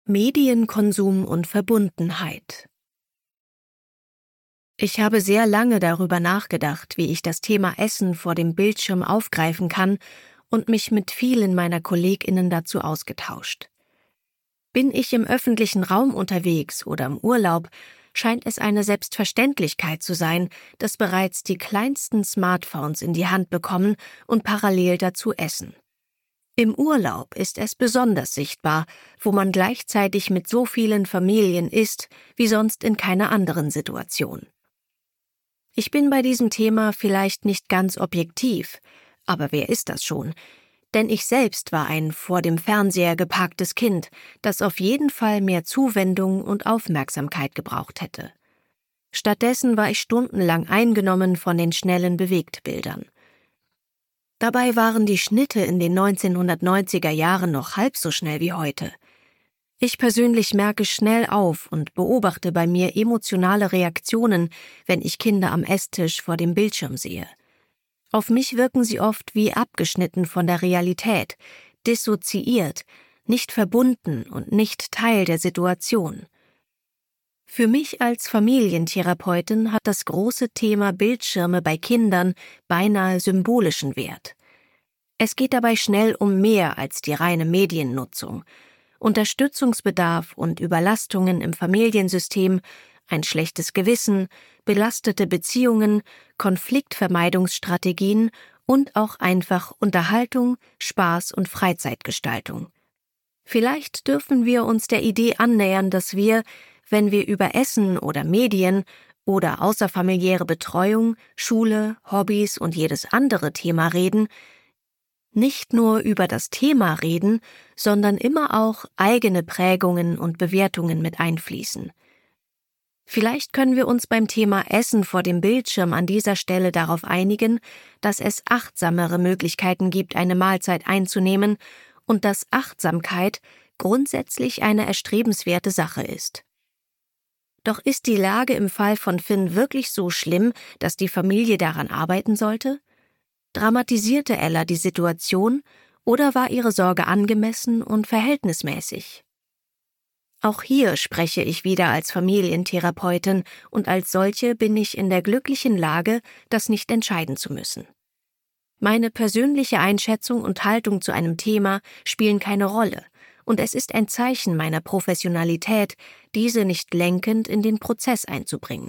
Medienkonsum und Verbundenheit. Ich habe sehr lange darüber nachgedacht, wie ich das Thema Essen vor dem Bildschirm aufgreifen kann und mich mit vielen meiner KollegInnen dazu ausgetauscht. Bin ich im öffentlichen Raum unterwegs oder im Urlaub, scheint es eine Selbstverständlichkeit zu sein, dass bereits die kleinsten Smartphones in die Hand bekommen und parallel dazu essen. Im Urlaub ist es besonders sichtbar, wo man gleichzeitig mit so vielen Familien isst, wie sonst in keiner anderen Situation. Ich bin bei diesem Thema vielleicht nicht ganz objektiv, aber wer ist das schon? Denn ich selbst war ein vor dem Fernseher geparktes Kind, das auf jeden Fall mehr Zuwendung und Aufmerksamkeit gebraucht hätte. Stattdessen war ich stundenlang eingenommen von den schnellen Bewegtbildern. Dabei waren die Schnitte in den 1990er Jahren noch halb so schnell wie heute. Ich persönlich merke schnell auf und beobachte bei mir emotionale Reaktionen, wenn ich Kinder am Esstisch vor dem Bildschirm sehe. Auf mich wirken sie oft wie abgeschnitten von der Realität, dissoziiert, nicht verbunden und nicht Teil der Situation. Für mich als Familientherapeutin hat das große Thema Bildschirme bei Kindern beinahe symbolischen Wert. Es geht dabei schnell um mehr als die reine Mediennutzung. Unterstützungsbedarf und Überlastungen im Familiensystem, ein schlechtes Gewissen, belastete Beziehungen, Konfliktvermeidungsstrategien und auch einfach Unterhaltung, Spaß und Freizeitgestaltung. Vielleicht dürfen wir uns der Idee annähern, dass wir, wenn wir über Essen oder Medien oder außerfamiliäre Betreuung, Schule, Hobbys und jedes andere Thema reden, nicht nur über das Thema reden, sondern immer auch eigene Prägungen und Bewertungen mit einfließen. Vielleicht können wir uns beim Thema Essen vor dem Bildschirm an dieser Stelle darauf einigen, dass es achtsamere Möglichkeiten gibt, eine Mahlzeit einzunehmen und dass Achtsamkeit grundsätzlich eine erstrebenswerte Sache ist. Doch ist die Lage im Fall von Finn wirklich so schlimm, dass die Familie daran arbeiten sollte? Dramatisierte Ella die Situation oder war ihre Sorge angemessen und verhältnismäßig? Auch hier spreche ich wieder als Familientherapeutin und als solche bin ich in der glücklichen Lage, das nicht entscheiden zu müssen. Meine persönliche Einschätzung und Haltung zu einem Thema spielen keine Rolle. Und es ist ein Zeichen meiner Professionalität, diese nicht lenkend in den Prozess einzubringen.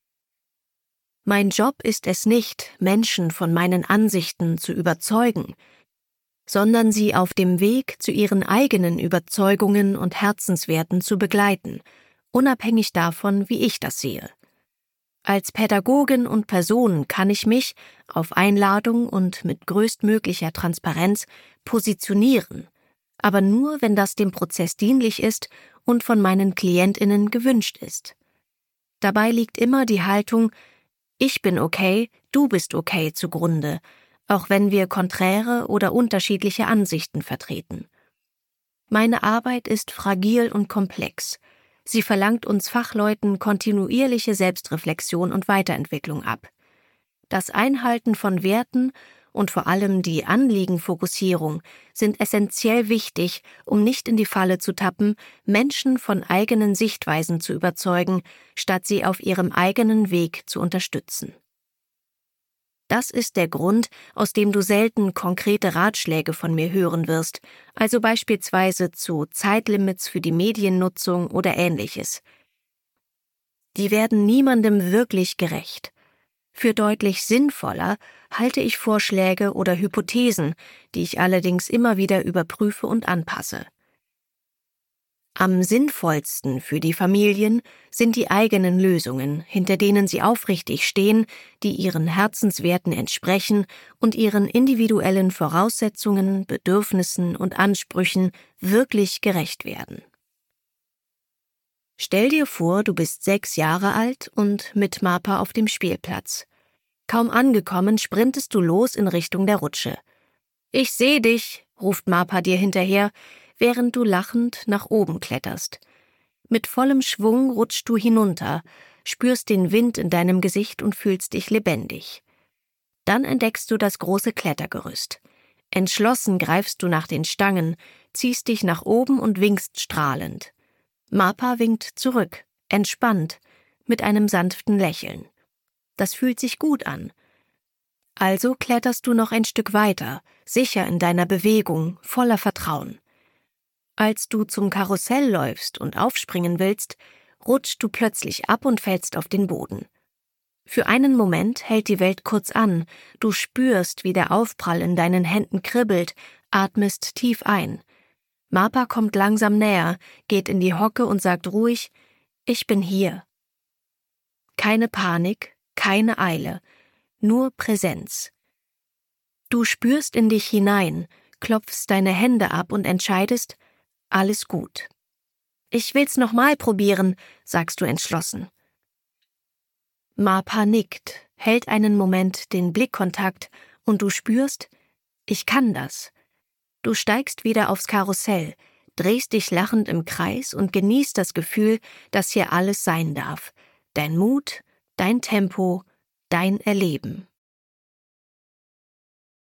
Mein Job ist es nicht, Menschen von meinen Ansichten zu überzeugen, sondern sie auf dem Weg zu ihren eigenen Überzeugungen und Herzenswerten zu begleiten, unabhängig davon, wie ich das sehe. Als Pädagogin und Person kann ich mich, auf Einladung und mit größtmöglicher Transparenz, positionieren, aber nur, wenn das dem Prozess dienlich ist und von meinen KlientInnen gewünscht ist. Dabei liegt immer die Haltung, ich bin okay, du bist okay zugrunde, auch wenn wir konträre oder unterschiedliche Ansichten vertreten. Meine Arbeit ist fragil und komplex. Sie verlangt uns Fachleuten kontinuierliche Selbstreflexion und Weiterentwicklung ab. Das Einhalten von Werten und vor allem die Anliegenfokussierung sind essentiell wichtig, um nicht in die Falle zu tappen, Menschen von eigenen Sichtweisen zu überzeugen, statt sie auf ihrem eigenen Weg zu unterstützen. Das ist der Grund, aus dem du selten konkrete Ratschläge von mir hören wirst, also beispielsweise zu Zeitlimits für die Mediennutzung oder Ähnliches. Die werden niemandem wirklich gerecht. Für deutlich sinnvoller halte ich Vorschläge oder Hypothesen, die ich allerdings immer wieder überprüfe und anpasse. Am sinnvollsten für die Familien sind die eigenen Lösungen, hinter denen sie aufrichtig stehen, die ihren Herzenswerten entsprechen und ihren individuellen Voraussetzungen, Bedürfnissen und Ansprüchen wirklich gerecht werden. Stell dir vor, du bist 6 Jahre alt und mit Mapa auf dem Spielplatz. Kaum angekommen, sprintest du los in Richtung der Rutsche. »Ich seh dich«, ruft Mapa dir hinterher, während du lachend nach oben kletterst. Mit vollem Schwung rutschst du hinunter, spürst den Wind in deinem Gesicht und fühlst dich lebendig. Dann entdeckst du das große Klettergerüst. Entschlossen greifst du nach den Stangen, ziehst dich nach oben und winkst strahlend. Mapa winkt zurück, entspannt, mit einem sanften Lächeln. Das fühlt sich gut an. Also kletterst du noch ein Stück weiter, sicher in deiner Bewegung, voller Vertrauen. Als du zum Karussell läufst und aufspringen willst, rutschst du plötzlich ab und fällst auf den Boden. Für einen Moment hält die Welt kurz an, du spürst, wie der Aufprall in deinen Händen kribbelt, atmest tief ein. Mapa kommt langsam näher, geht in die Hocke und sagt ruhig: Ich bin hier. Keine Panik, keine Eile, nur Präsenz. Du spürst in dich hinein, klopfst deine Hände ab und entscheidest: Alles gut. Ich will's nochmal probieren, sagst du entschlossen. Mapa nickt, hält einen Moment den Blickkontakt und du spürst: Ich kann das. Du steigst wieder aufs Karussell, drehst dich lachend im Kreis und genießt das Gefühl, dass hier alles sein darf. Dein Mut, dein Tempo, dein Erleben.